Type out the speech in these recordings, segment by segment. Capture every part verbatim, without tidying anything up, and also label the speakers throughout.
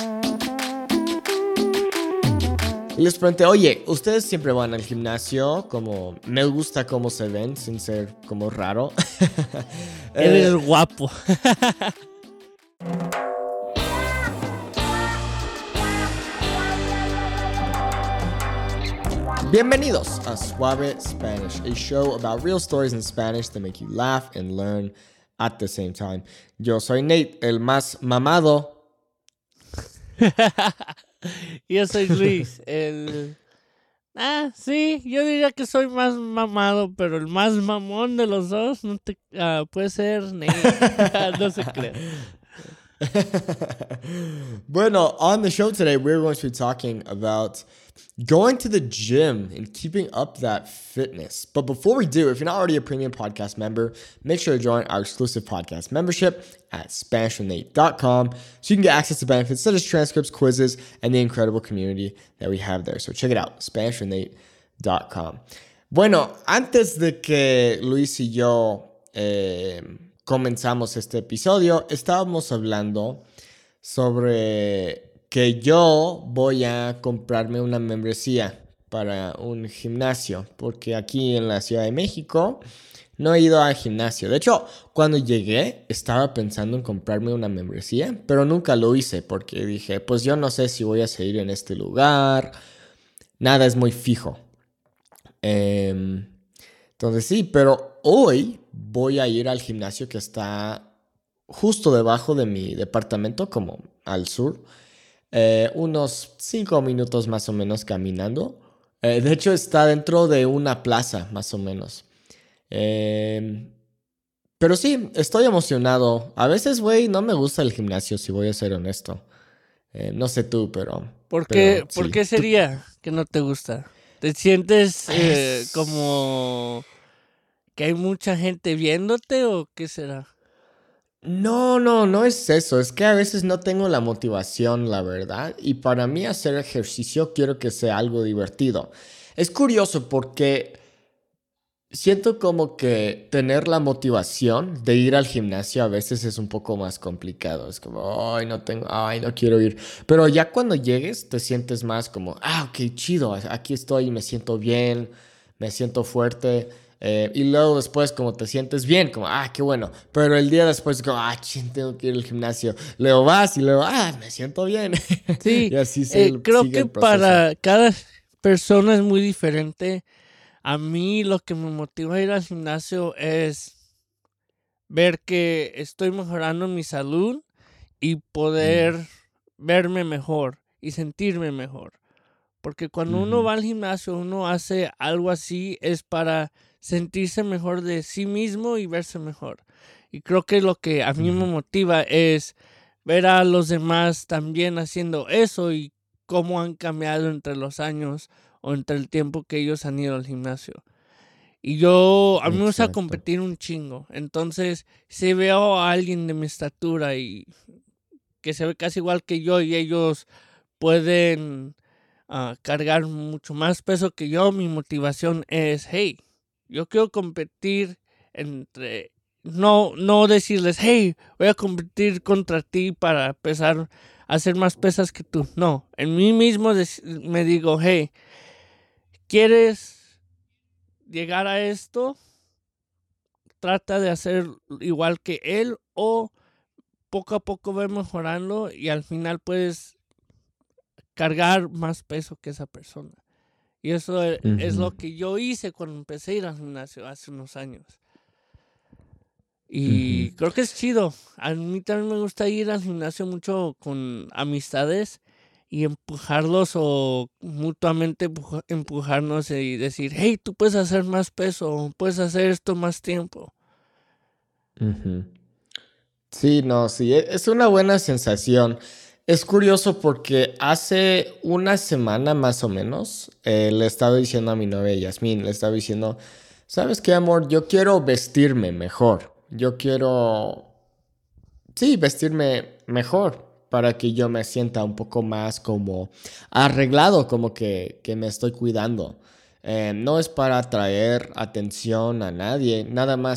Speaker 1: Y les pregunté, oye, ¿ustedes siempre van al gimnasio? Como, me gusta cómo se ven, sin ser como raro.
Speaker 2: Eres
Speaker 1: Eh,
Speaker 2: guapo.
Speaker 1: Bienvenidos a Suave Spanish, a show about real stories in Spanish that make you laugh and learn at the same time. Yo soy Nate, el más mamado.
Speaker 2: Yo soy Luis, el... Ah, sí, yo diría que soy más mamado, pero el más mamón de los dos no te... ah, puede ser Nate. No se crea.
Speaker 1: Bueno, on the show today, we're going to be talking about going to the gym and keeping up that fitness. But before we do, if you're not already a premium podcast member, make sure to join our exclusive podcast membership at Spanish with Nate dot com so you can get access to benefits such as transcripts, quizzes, and the incredible community that we have there. So check it out, Spanish with Nate dot com. Bueno, antes de que Luis y yo eh, comenzamos este episodio, estábamos hablando sobre que yo voy a comprarme una membresía para un gimnasio, porque aquí en la Ciudad de México no he ido al gimnasio. De hecho, cuando llegué estaba pensando en comprarme una membresía, pero nunca lo hice porque dije, pues yo no sé si voy a seguir en este lugar, nada es muy fijo. Eh, entonces sí, pero hoy voy a ir al gimnasio que está justo debajo de mi departamento, como al sur. Eh, unos cinco minutos más o menos caminando. Eh, de hecho, está dentro de una plaza, más o menos. Eh, pero sí, estoy emocionado. A veces, güey, no me gusta el gimnasio, si voy a ser honesto. Eh, no sé tú, pero...
Speaker 2: ¿Por qué,
Speaker 1: pero,
Speaker 2: ¿por
Speaker 1: sí.
Speaker 2: qué sería que no te gusta? ¿Te sientes eh,
Speaker 1: Es-
Speaker 2: como que hay mucha gente viéndote o qué será?
Speaker 1: No, no, no es eso. Es que a veces no tengo la motivación, la verdad. Y para mí hacer ejercicio quiero que sea algo divertido. Es curioso porque siento como que tener la motivación de ir al gimnasio a veces es un poco más complicado. Es como, ay, no tengo, ay, no quiero ir. Pero ya cuando llegues te sientes más como, ah, ok, chido, aquí estoy, me siento bien, me siento fuerte. Eh, y luego después como te sientes bien, como, ah, qué bueno. Pero el día después como, ah, chin, tengo que ir al gimnasio. Luego vas y luego, ah, me siento bien.
Speaker 2: Sí,
Speaker 1: Y así se
Speaker 2: eh, creo
Speaker 1: sigue
Speaker 2: que
Speaker 1: el proceso.
Speaker 2: para cada persona es muy diferente. A mí lo que me motiva a ir al gimnasio es ver que estoy mejorando mi salud y poder
Speaker 1: Mm.
Speaker 2: verme mejor y sentirme mejor. Porque cuando uno
Speaker 1: Ujú.
Speaker 2: va al gimnasio, uno hace algo así, es para sentirse mejor de sí mismo y verse mejor. Y creo que lo que a mí me
Speaker 1: Ujú.
Speaker 2: motiva es ver a los demás también haciendo eso y cómo han cambiado entre los años o entre el tiempo que ellos han ido al gimnasio. Y yo, a mí me gusta
Speaker 1: Exacto.
Speaker 2: competir un chingo. Entonces, si veo a alguien de mi estatura y que se ve casi igual que yo y ellos pueden uh, cargar mucho más peso que yo, mi motivación es, hey, yo quiero competir entre... No, no decirles, hey, voy a competir contra ti para pesar, hacer más pesas que tú. No, en mí mismo me digo, hey, ¿quieres llegar a esto? Trata de hacer igual que él o poco a poco va mejorando y al final puedes cargar más peso que esa persona. Y eso es
Speaker 1: Ujú.
Speaker 2: lo que yo hice cuando empecé a ir al gimnasio hace unos años. Y
Speaker 1: Ujú.
Speaker 2: creo que es chido. A mí también me gusta ir al gimnasio mucho con amistades y empujarlos o mutuamente empujarnos y decir, hey, tú puedes hacer más peso, puedes hacer esto más tiempo.
Speaker 1: Ujú. Sí, no, sí, e- es una buena sensación. Es curioso porque hace una semana más o menos eh, le estaba diciendo a mi novia Yasmín, le estaba diciendo, ¿sabes qué, amor? Yo quiero vestirme mejor. Yo quiero, sí, vestirme mejor para que yo me sienta un poco más como arreglado, como que, que me estoy cuidando. Eh, no es para atraer atención a nadie, nada más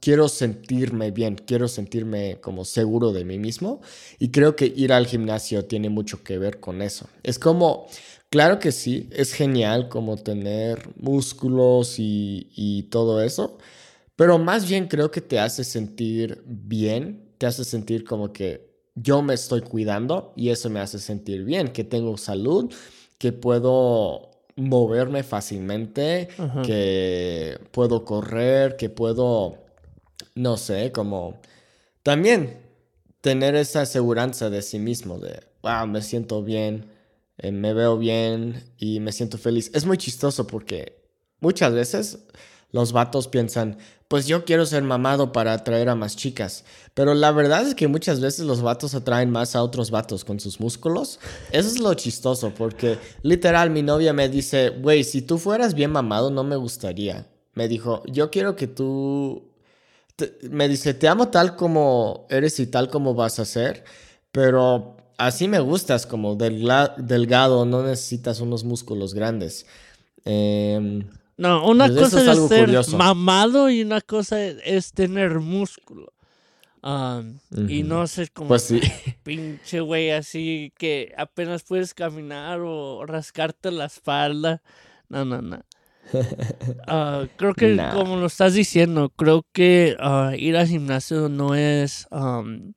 Speaker 1: quiero sentirme bien, quiero sentirme como seguro de mí mismo. Y creo que ir al gimnasio tiene mucho que ver con eso. Es como, claro que sí, es genial como tener músculos y, y todo eso. Pero más bien creo que te hace sentir bien, te hace sentir como que yo me estoy cuidando y eso me hace sentir bien, que tengo salud, que puedo moverme fácilmente,
Speaker 2: Ajá.
Speaker 1: que puedo correr, que puedo, no sé, como también tener esa aseguranza de sí mismo, de, wow, me siento bien, eh, me veo bien y me siento feliz. Es muy chistoso porque muchas veces los vatos piensan, pues yo quiero ser mamado para atraer a más chicas. Pero la verdad es que muchas veces los vatos atraen más a otros vatos con sus músculos. Eso es lo chistoso porque literal mi novia me dice, güey, si tú fueras bien mamado no me gustaría. Me dijo, yo quiero que tú te- me dice, te amo tal como eres y tal como vas a ser, pero así me gustas, como delga- delgado, no necesitas unos músculos grandes. Em,
Speaker 2: No, una
Speaker 1: pues eso
Speaker 2: cosa
Speaker 1: es
Speaker 2: es
Speaker 1: algo
Speaker 2: ser
Speaker 1: curioso.
Speaker 2: mamado y una cosa es, es tener músculo. Am, y
Speaker 1: Ujú.
Speaker 2: no ser
Speaker 1: Pues
Speaker 2: como
Speaker 1: sí.
Speaker 2: pinche güey así que apenas puedes caminar o rascarte la espalda. No, no, no. Ah, creo que
Speaker 1: Nah.
Speaker 2: como lo estás diciendo, creo que ah, ir al gimnasio no es am,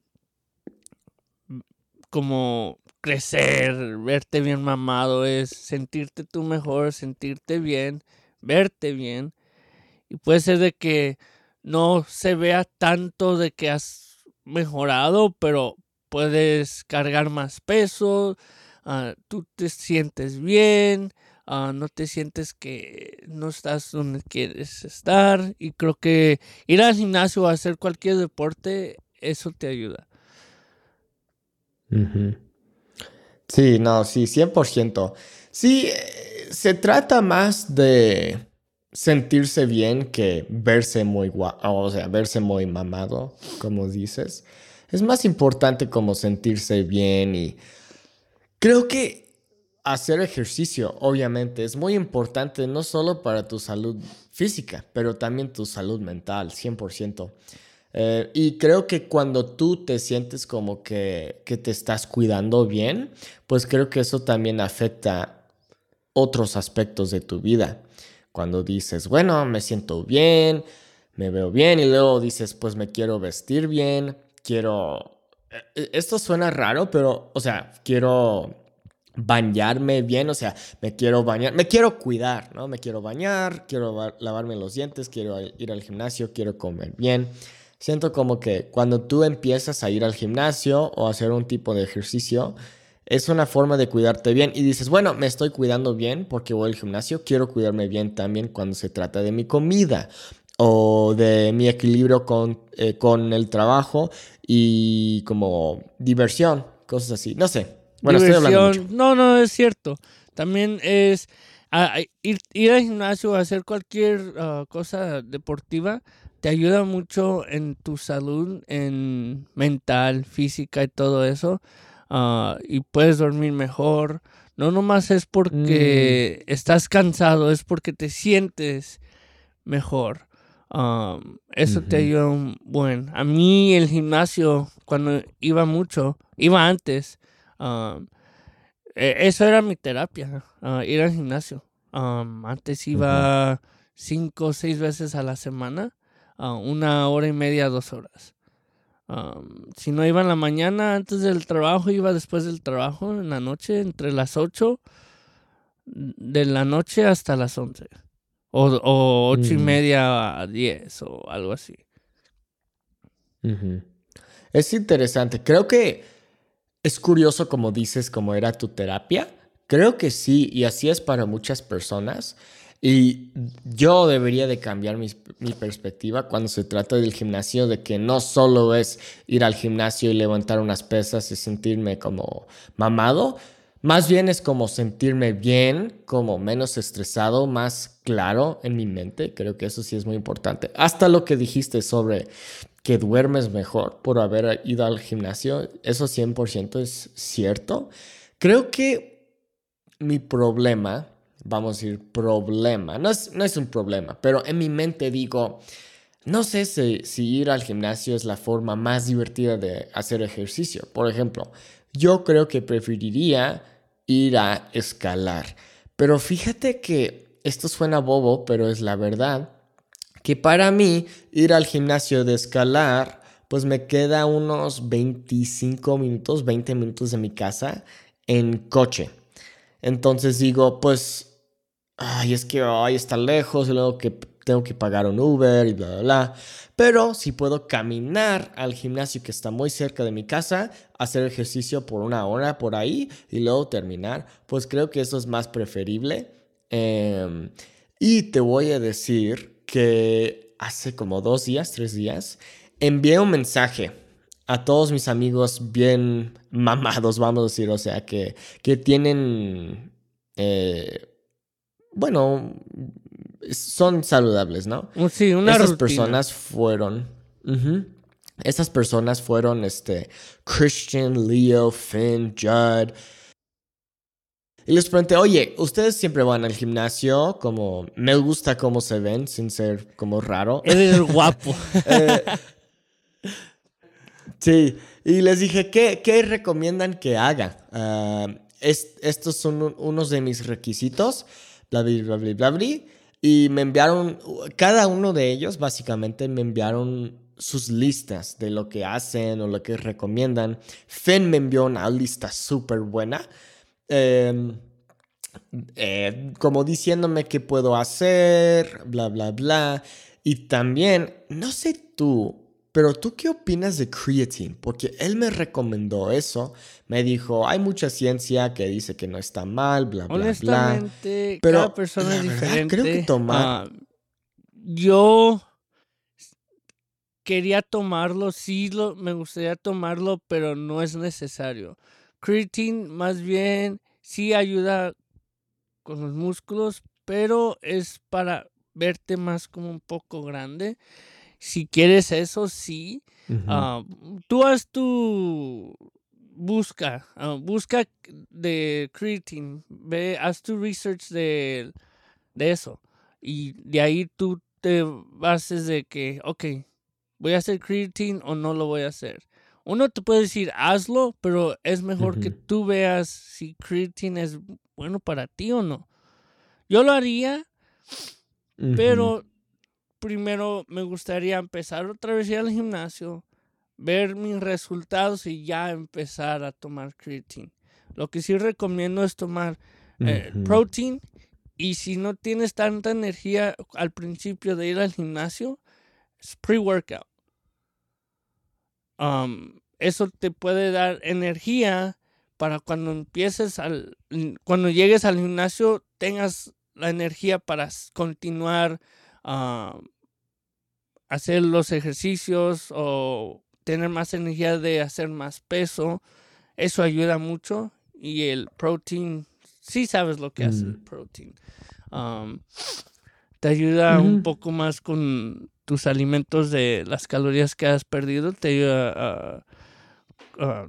Speaker 2: como crecer, verte bien mamado, es sentirte tú mejor, sentirte bien, verte bien. Y puede ser de que no se vea tanto de que has mejorado, pero puedes cargar más peso, ah, tú te sientes bien, ah, no te sientes que no estás donde quieres estar. Y creo que ir al gimnasio o hacer cualquier deporte, eso te ayuda.
Speaker 1: Ujú. Sí, no, sí, cien por ciento. Sí, eh, se trata más de sentirse bien que verse muy guapo, o sea, verse muy mamado, como dices. Es más importante como sentirse bien y creo que hacer ejercicio, obviamente, es muy importante no solo para tu salud física, pero también tu salud mental, cien por ciento. Eh, y creo que cuando tú te sientes como que, que te estás cuidando bien, pues creo que eso también afecta otros aspectos de tu vida. Cuando dices, bueno, me siento bien, me veo bien y luego dices, pues me quiero vestir bien, quiero... eh, Esto suena raro, pero, o sea, quiero bañarme bien, o sea, me quiero bañar, me quiero cuidar, ¿no? Me quiero bañar, quiero va- lavarme los dientes, quiero ir al gimnasio, quiero comer bien. Siento como que cuando tú empiezas a ir al gimnasio o a hacer un tipo de ejercicio, es una forma de cuidarte bien y dices, bueno, me estoy cuidando bien porque voy al gimnasio, quiero cuidarme bien también cuando se trata de mi comida o de mi equilibrio con, eh, con el trabajo y como diversión, cosas así. No sé. Bueno, estoy hablando mucho.
Speaker 2: Diversión, no, no, es cierto. También es a- a- ir, ir al gimnasio o hacer cualquier ah, cosa deportiva te ayuda mucho en tu salud, en mental, física y todo eso. Ah, y puedes dormir mejor. No nomás es
Speaker 1: Mm,
Speaker 2: porque estás cansado, es porque te sientes mejor. Am, eso te
Speaker 1: ujú,
Speaker 2: ayuda un buen. A mí el gimnasio, cuando iba mucho, iba antes. am, e- Eso era mi terapia, ah, ir al gimnasio. Am, antes
Speaker 1: ujú.
Speaker 2: iba cinco o seis veces a la semana, a una hora y media, dos horas. Am, si no iba en la mañana antes del trabajo, iba después del trabajo, en la noche, entre las ocho de la noche hasta las once. O, o ocho y
Speaker 1: Mm,
Speaker 2: media a diez o algo así.
Speaker 1: ujú. Es interesante. Creo que es curioso como dices, cómo era tu terapia. Creo que sí, y así es para muchas personas. Y yo debería de cambiar mis- mi perspectiva cuando se trata del gimnasio, de que no solo es ir al gimnasio y levantar unas pesas y sentirme como mamado, más bien es como sentirme bien, como menos estresado, más claro en mi mente. Creo que eso sí es muy importante. Hasta lo que dijiste sobre que duermes mejor por haber ido al gimnasio, eso cien por ciento es cierto. Creo que mi problema, vamos a decir problema, no es, no es un problema, pero en mi mente digo, no sé si, si ir al gimnasio es la forma más divertida de hacer ejercicio. Por ejemplo, yo creo que preferiría ir a escalar. Pero fíjate que esto suena bobo, pero es la verdad, que para mí ir al gimnasio de escalar, pues me queda unos veinticinco minutos, veinte minutos de mi casa en coche. Entonces digo, pues, ay, es que ay, está lejos, y luego que tengo que pagar un Uber y bla, bla, bla. Pero si puedo caminar al gimnasio que está muy cerca de mi casa, hacer ejercicio por una hora por ahí y luego terminar, pues creo que eso es más preferible. Em, y te voy a decir que hace como dos días, tres días, envié un mensaje a todos mis amigos bien mamados, vamos a decir, o sea, que, que tienen, eh, bueno, son saludables, ¿no?
Speaker 2: Uh, Sí, una
Speaker 1: Estas
Speaker 2: rutina.
Speaker 1: personas fueron, ujú, estas personas fueron, este, Christian, Leo, Finn, Judd. Y les pregunté, oye, ¿ustedes siempre van al gimnasio? Como, me gusta cómo se ven, sin ser como raro.
Speaker 2: Eres guapo.
Speaker 1: Eh, Sí, y les dije, ¿qué, qué recomiendan que haga? Ah, es- estos son un- unos de mis requisitos, bla, bla, bla, bla, bla, bla, y me enviaron, cada uno de ellos básicamente me enviaron sus listas de lo que hacen o lo que recomiendan. Finn me envió una lista súper buena. em, eh, como diciéndome qué puedo hacer, bla, bla, bla. Y también, no sé tú, pero tú qué opinas de creatine, porque él me recomendó eso, me dijo, hay mucha ciencia que dice que no está mal, bla, bla, bla,
Speaker 2: Honestamente, cada
Speaker 1: pero
Speaker 2: persona es
Speaker 1: la verdad creo que
Speaker 2: diferente.
Speaker 1: tomar...
Speaker 2: Ah, yo quería tomarlo, sí lo, me gustaría tomarlo, pero no es necesario. Creatine más bien sí ayuda con los músculos, pero es para verte más como un poco grande. Si quieres eso, sí.
Speaker 1: Ujú,
Speaker 2: Ah, tú haz tu busca, ah, busca de creatine, ve, haz tu research de, de eso. Y de ahí tú te bases de que, ok, voy a hacer creatine o no lo voy a hacer. Uno te puede decir, hazlo, pero es mejor que
Speaker 1: ujú,
Speaker 2: tú veas si creatine es bueno para ti o no. Yo lo haría,
Speaker 1: ujú,
Speaker 2: pero primero me gustaría empezar otra vez a ir al gimnasio, ver mis resultados y ya empezar a tomar creatine. Lo que sí recomiendo es tomar eh,
Speaker 1: ujú,
Speaker 2: protein, y si no tienes tanta energía al principio de ir al gimnasio, es pre-workout. Um, eso te puede dar energía para cuando empieces al, cuando llegues al gimnasio tengas la energía para continuar a uh, hacer los ejercicios o tener más energía de hacer más peso. Eso ayuda mucho. Y el protein, sí sabes lo que hace el
Speaker 1: mm,
Speaker 2: protein. Um, te ayuda un
Speaker 1: ujú.
Speaker 2: poco más con tus alimentos de las calorías que has perdido. Te ayuda a, a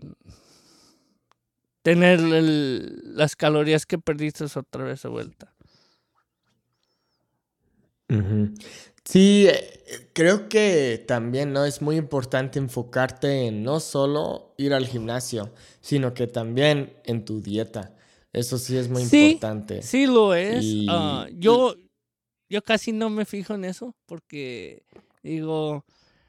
Speaker 2: tener el, las calorías que perdiste otra vez de vuelta.
Speaker 1: Ujú. Sí, eh, creo que también, ¿no? Es muy importante enfocarte en no solo ir al gimnasio, sino que también en tu dieta. Eso sí es muy
Speaker 2: Sí,
Speaker 1: importante.
Speaker 2: sí lo es. Uh,
Speaker 1: Y...
Speaker 2: yo, yo casi no me fijo en eso porque digo,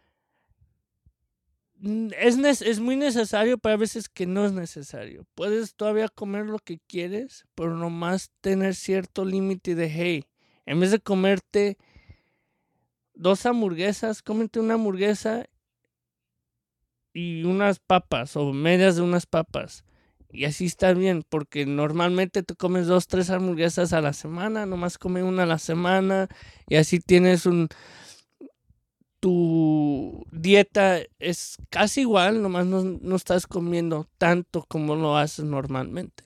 Speaker 2: es, es muy necesario, pero a veces que no es necesario. Puedes todavía comer lo que quieres, pero nomás tener cierto límite de, hey, en vez de comerte dos hamburguesas, cómete una hamburguesa y unas papas o medias de unas papas. Y así está bien, porque normalmente te comes dos, tres hamburguesas a la semana, nomás come una a la semana y así tienes un... Tu dieta es casi igual, nomás no, no estás comiendo tanto como lo haces normalmente.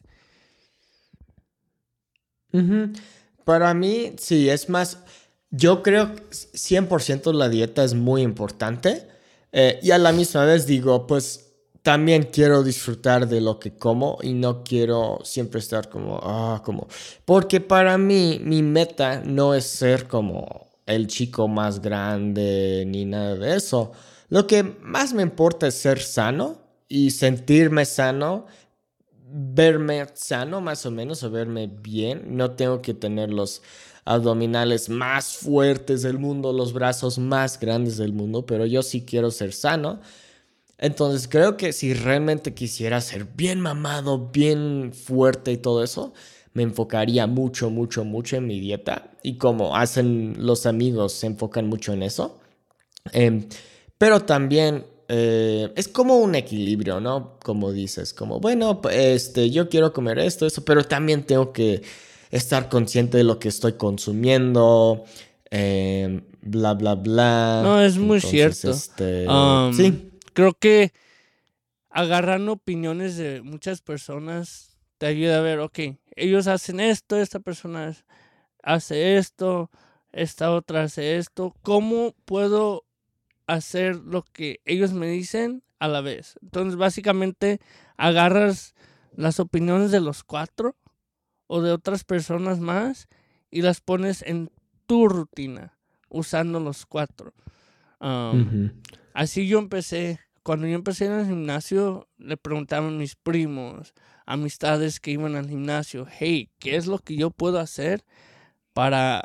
Speaker 1: ujú. Para mí, sí, es más, yo creo que cien por ciento la dieta es muy importante. Eh, y a la misma vez digo, pues también quiero disfrutar de lo que como y no quiero siempre estar como, ah, como, porque para mí mi meta no es ser como el chico más grande ni nada de eso. Lo que más me importa es ser sano y sentirme sano, verme sano más o menos o verme bien. No tengo que tener los abdominales más fuertes del mundo, los brazos más grandes del mundo, pero yo sí quiero ser sano. Entonces creo que si realmente quisiera ser bien mamado, bien fuerte y todo eso, me enfocaría mucho, mucho, mucho en mi dieta. Y como hacen los amigos, se enfocan mucho en eso. Eh, pero también eh, es como un equilibrio, ¿no? Como dices, como, bueno, este, yo quiero comer esto, eso, pero también tengo que estar consciente de lo que estoy consumiendo, eh, bla, bla, bla.
Speaker 2: No, es muy
Speaker 1: Entonces,
Speaker 2: cierto.
Speaker 1: este,
Speaker 2: Um,
Speaker 1: sí.
Speaker 2: creo que agarrando opiniones de muchas personas te ayuda a ver, ok, ellos hacen esto, esta persona hace esto, esta otra hace esto. ¿Cómo puedo hacer lo que ellos me dicen a la vez? Entonces, básicamente, agarras las opiniones de los cuatro o de otras personas más y las pones en tu rutina usando los cuatro. Um,
Speaker 1: Ujú.
Speaker 2: Así yo empecé. Cuando yo empecé en el gimnasio, le preguntaba a mis primos, amistades que iban al gimnasio, hey, ¿qué es lo que yo puedo hacer para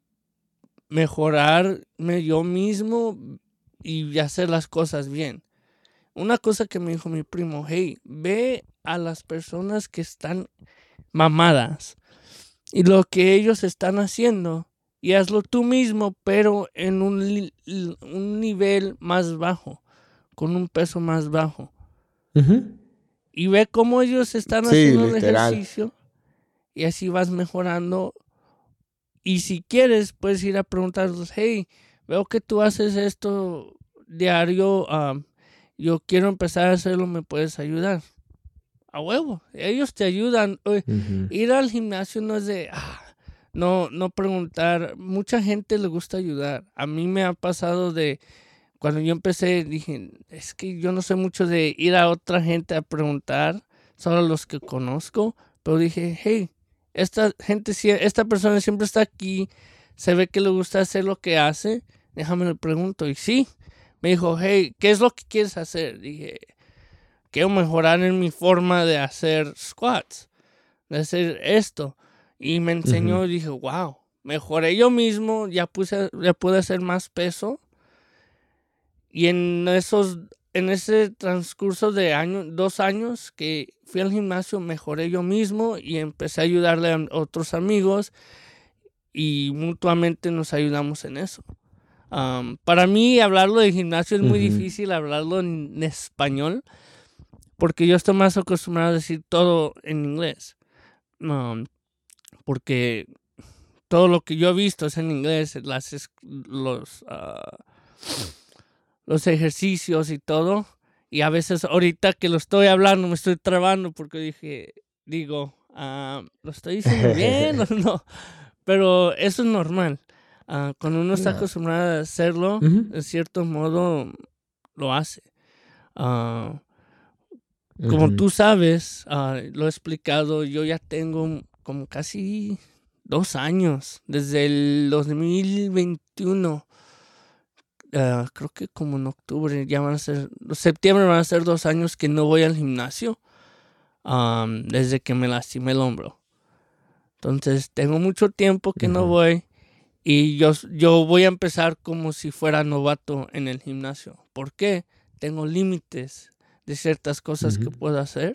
Speaker 2: mejorarme yo mismo y hacer las cosas bien? Una cosa que me dijo mi primo, hey, ve a las personas que están mamadas y lo que ellos están haciendo y hazlo tú mismo, pero en un, li- un nivel más bajo, con un peso más bajo.
Speaker 1: Ujú.
Speaker 2: Y ve cómo ellos están
Speaker 1: Sí,
Speaker 2: haciendo el
Speaker 1: literal.
Speaker 2: ejercicio y así vas mejorando. Y si quieres, puedes ir a preguntarles, hey, veo que tú haces esto diario, um, yo quiero empezar a hacerlo, ¿me puedes ayudar? A huevo, ellos te ayudan. Oye,
Speaker 1: Ujú.
Speaker 2: ir al gimnasio no es de, ah, no, no preguntar. Mucha gente le gusta ayudar. A mí me ha pasado de, cuando yo empecé, dije, es que yo no sé mucho de ir a otra gente a preguntar, solo a los que conozco, pero dije, hey, esta gente, esta persona siempre está aquí, se ve que le gusta hacer lo que hace, déjame le pregunto. Y sí, me dijo, hey, ¿qué es lo que quieres hacer? Dije, quiero mejorar en mi forma de hacer squats, de hacer esto. Y me enseñó
Speaker 1: Ujú.
Speaker 2: y dije, wow, mejoré yo mismo, ya, puse, ya pude hacer más peso. Y en esos, en ese transcurso de año, dos años que fui al gimnasio, mejoré yo mismo y empecé a ayudarle a otros amigos y mutuamente nos ayudamos en eso. Um, para mí hablarlo de gimnasio es muy
Speaker 1: Ujú.
Speaker 2: difícil hablarlo en, en español porque yo estoy más acostumbrado a decir todo en inglés. Um, porque todo lo que yo he visto es en inglés, las, los... Uh, los ejercicios y todo. Y a veces ahorita que lo estoy hablando me estoy trabando porque dije, digo, uh, ¿lo estoy diciendo bien o no? Pero eso es normal. Uh, cuando uno está
Speaker 1: No.
Speaker 2: acostumbrado a hacerlo,
Speaker 1: Ujú.
Speaker 2: de cierto modo lo hace. Uh, como
Speaker 1: Ujú.
Speaker 2: tú sabes, uh, lo he explicado, yo ya tengo como casi dos años, desde el dos mil veintiuno. Uh, creo que como en octubre ya van a ser, septiembre van a ser dos años que no voy al gimnasio um, desde que me lastimé el hombro. Entonces tengo mucho tiempo que no
Speaker 1: Ujú.
Speaker 2: voy y yo, yo voy a empezar como si fuera novato en el gimnasio. ¿Por qué? Tengo límites de ciertas cosas que
Speaker 1: Ujú.
Speaker 2: puedo hacer.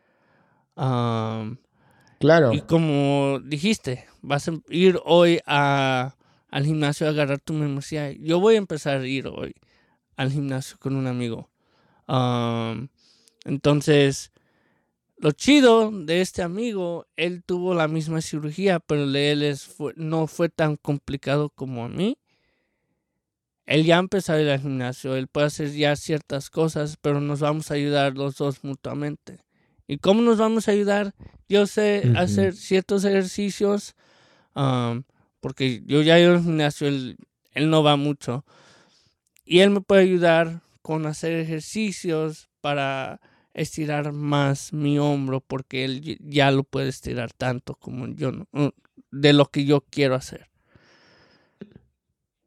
Speaker 2: Um, y
Speaker 1: Claro.
Speaker 2: como dijiste, vas a ir hoy a, al gimnasio a agarrar tu membresía. Yo voy a empezar a ir hoy al gimnasio con un amigo. Um, entonces, lo chido de este amigo, él tuvo la misma cirugía, pero de él es, fue, no fue tan complicado como a mí. Él ya empezó a ir al gimnasio, él puede hacer ya ciertas cosas, pero nos vamos a ayudar los dos mutuamente. ¿Y cómo nos vamos a ayudar? Yo sé
Speaker 1: Ujú.
Speaker 2: hacer ciertos ejercicios, um, porque yo ya he ido al gimnasio, él, él no va mucho. Y él me puede ayudar con hacer ejercicios para estirar más mi hombro porque él ya lo puede estirar tanto como yo no, de lo que yo quiero hacer.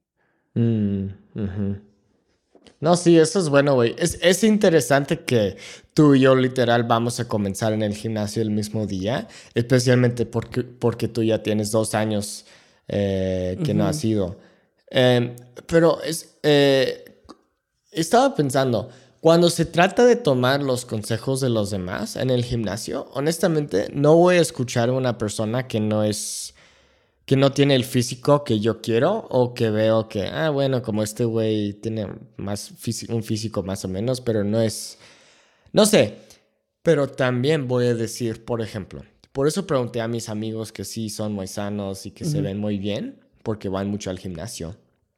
Speaker 1: Mm, ujú. No, sí, eso es bueno, güey. Es, es interesante que tú y yo literal vamos a comenzar en el gimnasio el mismo día, especialmente porque, porque tú ya tienes dos años eh, que no
Speaker 2: Ujú,
Speaker 1: has ido. Em, pero es, eh, estaba pensando, cuando se trata de tomar los consejos de los demás en el gimnasio, honestamente no voy a escuchar a una persona que no es que no tiene el físico que yo quiero o que veo que, ah, bueno, como este güey tiene más físi- un físico más o menos, pero no es, no sé, pero también voy a decir, por ejemplo, por eso pregunté a mis amigos que sí son muy sanos y que se
Speaker 2: ujú.
Speaker 1: ven muy bien, porque van mucho al gimnasio.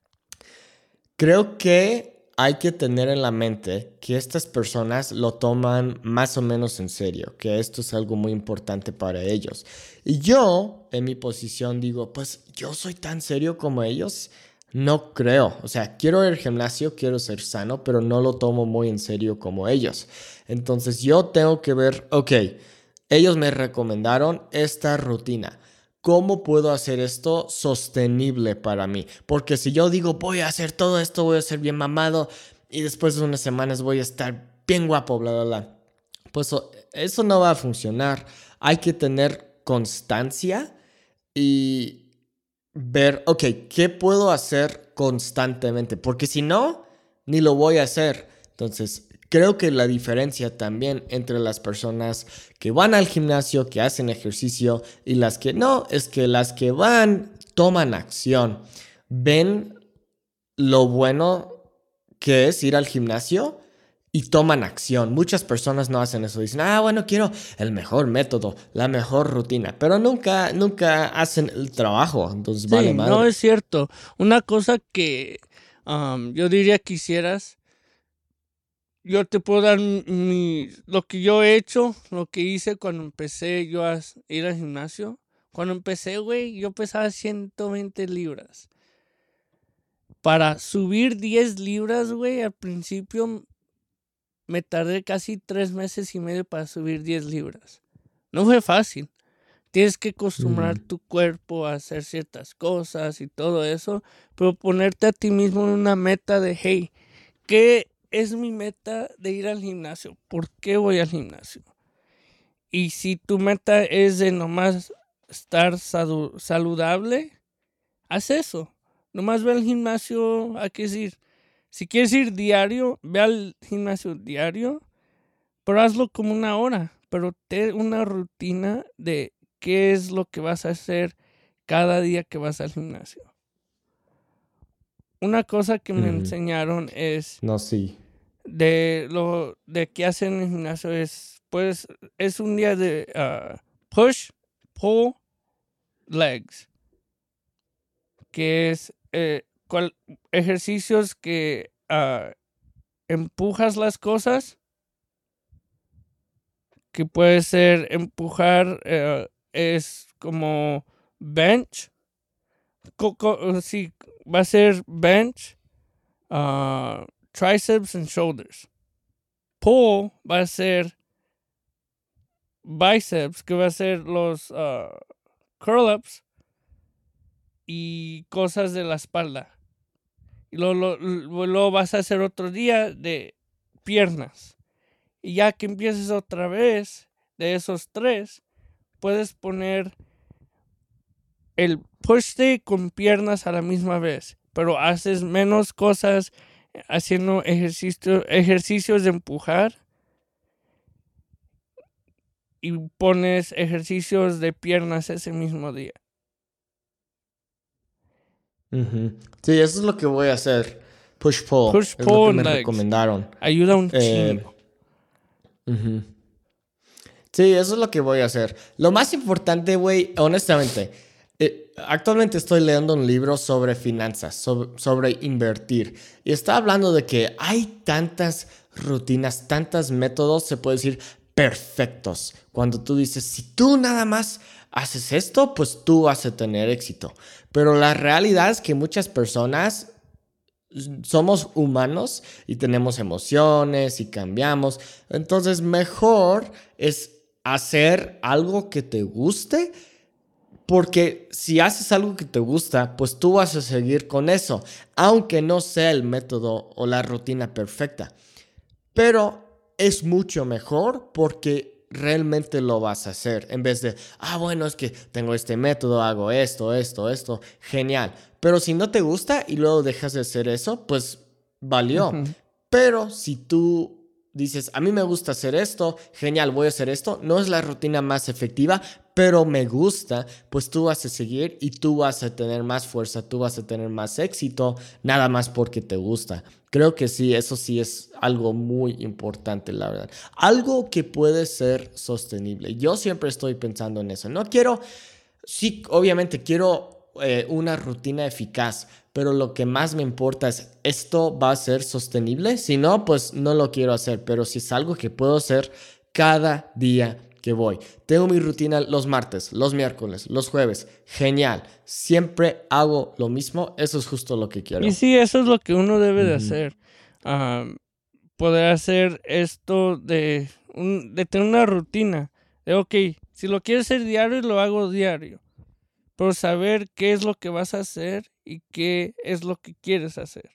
Speaker 1: Creo que hay que tener en la mente que estas personas lo toman más o menos en serio, que esto es algo muy importante para ellos. Y yo, en mi posición, digo, pues yo soy tan serio como ellos. No creo. O sea, quiero ir al gimnasio, quiero ser sano, pero no lo tomo muy en serio como ellos. Entonces yo tengo que ver, ok, ellos me recomendaron esta rutina. ¿Cómo puedo hacer esto sostenible para mí? Porque si yo digo, voy a hacer todo esto, voy a ser bien mamado y después de unas semanas voy a estar bien guapo, bla, bla, bla. Pues o- eso no va a funcionar. Hay que tener constancia y ver, ok, ¿qué puedo hacer constantemente? Porque si no, ni lo voy a hacer. Entonces, creo que la diferencia también entre las personas que van al gimnasio, que hacen ejercicio, y las que no, es que las que van toman acción, ven lo bueno que es ir al gimnasio y toman acción. Muchas personas no hacen eso. Dicen, ah, bueno, quiero el mejor método, la mejor rutina, pero nunca, nunca hacen el trabajo. Entonces vale
Speaker 2: Sí, no es
Speaker 1: madres.
Speaker 2: cierto. Una cosa que am, yo diría que hicieras, yo te puedo dar mi, mi- lo que yo he hecho, lo que hice cuando empecé yo a s- ir al gimnasio. Cuando empecé, güey, yo pesaba ciento veinte libras. Para subir diez libras, güey, al principio me tardé casi tres meses y medio para subir diez libras. No fue fácil. Tienes que acostumbrar
Speaker 1: Mm,
Speaker 2: tu cuerpo a hacer ciertas cosas y todo eso, pero ponerte a ti mismo una meta de, hey, ¿qué es mi meta de ir al gimnasio? ¿Por qué voy al gimnasio? Y si tu meta es de nomás estar sadu- saludable, haz eso. Nomás ve al gimnasio, hay que decir, si quieres ir diario, ve al gimnasio diario, pero hazlo como una hora, pero ten una rutina de qué es lo que vas a hacer cada día que vas al gimnasio. Una cosa que me
Speaker 1: ujú.
Speaker 2: enseñaron es
Speaker 1: No, sí.
Speaker 2: de lo de que hacen en el gimnasio es pues es un día de ah, push, pull, legs, que es eh, cual- ejercicios que ah, empujas las cosas, que puede ser empujar, eh, es como bench, co- co- sí, va a ser bench, ah, triceps and shoulders. Pull va a ser bíceps, que va a ser los ah, curl-ups y cosas de la espalda. Y luego, lo- lo- luego vas a hacer otro día de piernas. Y ya que empieces otra vez de esos tres, puedes poner el push day con piernas a la misma vez, pero haces menos cosas haciendo ejercicio, ejercicios de empujar y pones ejercicios de piernas ese mismo día.
Speaker 1: Ujú. Sí, eso es lo que voy a hacer. Push-pull,
Speaker 2: Push,
Speaker 1: es lo que
Speaker 2: pull,
Speaker 1: me
Speaker 2: and legs.
Speaker 1: recomendaron.
Speaker 2: Ayuda un
Speaker 1: Eh,
Speaker 2: chingo.
Speaker 1: ujú. Sí, eso es lo que voy a hacer. Lo más importante, güey, honestamente, eh, actualmente estoy leyendo un libro sobre finanzas, sobre, sobre invertir. Y está hablando de que hay tantas rutinas, tantos métodos, se puede decir, perfectos. Cuando tú dices, si tú nada más haces esto, pues tú vas a tener éxito. Pero la realidad es que muchas personas somos humanos y tenemos emociones y cambiamos. Entonces, mejor es hacer algo que te guste, Porque si haces algo que te gusta, pues tú vas a seguir con eso, aunque no sea el método o la rutina perfecta. Pero es mucho mejor porque realmente lo vas a hacer. En vez de, ah, bueno, es que tengo este método, hago esto, esto, esto. Genial. Pero si no te gusta y luego dejas de hacer eso, pues valió.
Speaker 2: Ujú.
Speaker 1: Pero si tú dices, a mí me gusta hacer esto, genial, voy a hacer esto, no es la rutina más efectiva, pero me gusta, pues tú vas a seguir y tú vas a tener más fuerza, tú vas a tener más éxito, nada más porque te gusta. Creo que sí, eso sí es algo muy importante, la verdad. Algo que puede ser sostenible. Yo siempre estoy pensando en eso. No quiero, sí, obviamente quiero eh, una rutina eficaz, pero lo que más me importa es, ¿esto va a ser sostenible? Si no, pues no lo quiero hacer, pero si es algo que puedo hacer cada día que voy. Tengo mi rutina los martes, los miércoles, los jueves. Genial. Siempre hago lo mismo. Eso es justo lo que quiero.
Speaker 2: Y sí, eso es lo que uno debe de
Speaker 1: Ujú.
Speaker 2: hacer. Um, poder hacer esto de, un, de tener una rutina. De, ok, si lo quieres hacer diario, lo hago diario. Pero saber qué es lo que vas a hacer y qué es lo que quieres hacer.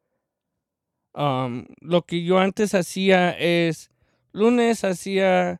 Speaker 2: Um, lo que yo antes hacía es, lunes hacía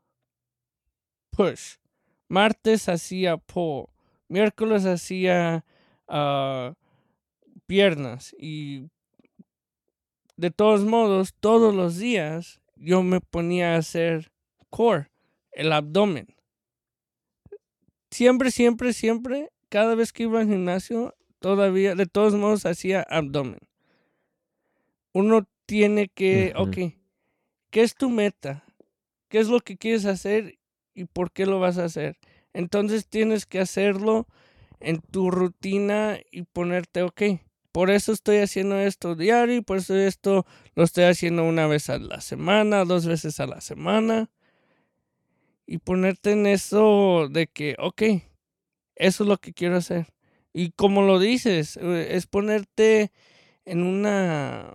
Speaker 2: push, martes hacía pull, miércoles hacía uh, piernas y de todos modos, todos los días yo me ponía a hacer core, el abdomen. Siempre, siempre, siempre, cada vez que iba al gimnasio, todavía, de todos modos, hacía abdomen. Uno tiene que,
Speaker 1: Ujú.
Speaker 2: ok, ¿qué es tu meta? ¿Qué es lo que quieres hacer y por qué lo vas a hacer? Entonces tienes que hacerlo en tu rutina y ponerte, ok, por eso estoy haciendo esto diario y por eso esto lo estoy haciendo una vez a la semana, dos veces a la semana. Y ponerte en eso de que, ok, eso es lo que quiero hacer. Y como lo dices, es ponerte en una...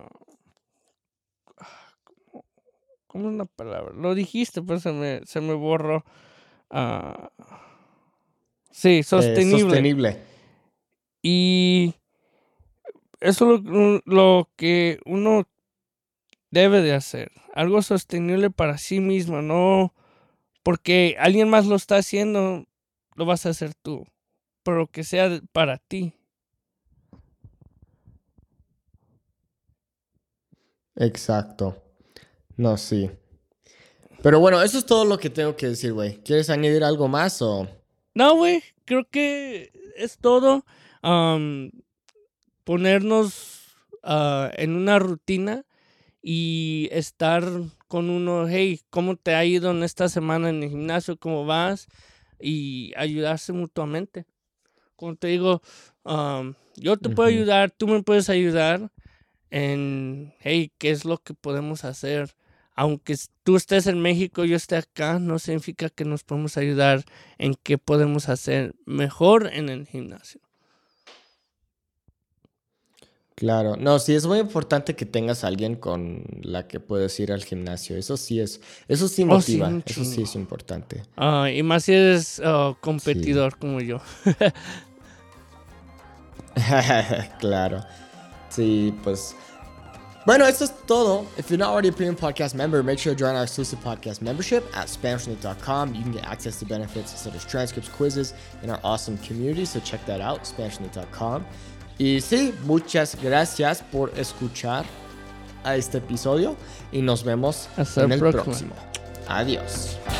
Speaker 2: ¿Cómo es la palabra? Lo dijiste, pero se me, se me borró. Uh, sí, sostenible.
Speaker 1: Eh, sostenible.
Speaker 2: Y eso es lo, lo que uno debe de hacer. Algo sostenible para sí mismo, no porque alguien más lo está haciendo, lo vas a hacer tú, pero que sea para ti.
Speaker 1: Exacto. No, sí. Pero bueno, eso es todo lo que tengo que decir, güey. ¿Quieres añadir algo más o...?
Speaker 2: No, güey, creo que es todo. Um, ponernos uh, en una rutina y estar con uno, hey, ¿cómo te ha ido en esta semana en el gimnasio? ¿Cómo vas? Y ayudarse mutuamente. Como te digo, um, yo te puedo
Speaker 1: Ujú.
Speaker 2: ayudar, tú me puedes ayudar en, hey, ¿qué es lo que podemos hacer? Aunque tú estés en México, yo esté acá, no significa que nos podemos ayudar en qué podemos hacer mejor en el gimnasio.
Speaker 1: Claro. No, sí, es muy importante que tengas a alguien con la que puedes ir al gimnasio. Eso sí es... Eso sí
Speaker 2: Oh, sí,
Speaker 1: motiva.
Speaker 2: un
Speaker 1: Eso sí
Speaker 2: chingo.
Speaker 1: es importante.
Speaker 2: Uh, y más si eres uh,
Speaker 1: Sí.
Speaker 2: competidor como yo.
Speaker 1: Claro. Sí, pues... Bueno, eso es todo. If you're not already a premium podcast member, make sure to join our exclusive podcast membership at Spanish Nate dot com. You can get access to benefits such as transcripts, quizzes, and our awesome community. So check that out, Spanish Nate dot com. Y sí, muchas gracias por escuchar a este episodio y nos vemos
Speaker 2: Hasta
Speaker 1: en
Speaker 2: el
Speaker 1: el
Speaker 2: próximo.
Speaker 1: próximo. Adiós.